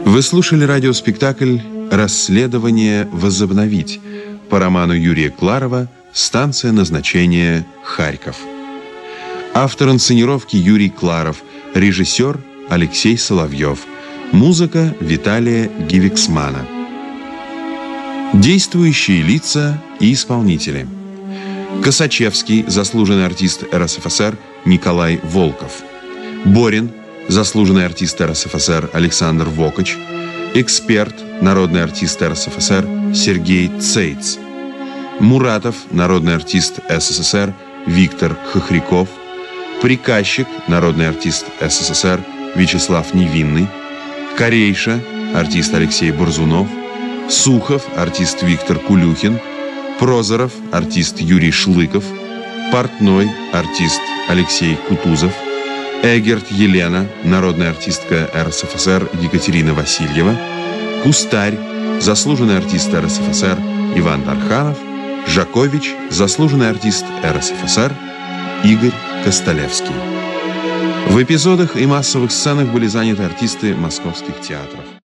Вы слушали радиоспектакль «Расследование возобновить» по роману Юрия Кларова «Станция назначения Харьков». Автор инсценировки Юрий Кларов, режиссер Алексей Соловьев, музыка Виталия Гивексмана. Действующие лица и исполнители. Косачевский, заслуженный артист РСФСР Николай Волков. Борин, заслуженный артист РСФСР Александр Вокач. Эксперт, народный артист РСФСР Сергей Цейц. Муратов, народный артист СССР Виктор Хохряков. Приказчик, народный артист СССР Вячеслав Невинный. Корейша, артист Алексей Борзунов. Сухов, артист Виктор Кулюхин. Прозоров, артист Юрий Шлыков. Портной, артист Алексей Кутузов. Эгерт Елена, народная артистка РСФСР Екатерина Васильева. Кустарь, заслуженный артист РСФСР Иван Тарханов. Жакович, заслуженный артист РСФСР Игорь Костолевский. В эпизодах и массовых сценах были заняты артисты московских театров.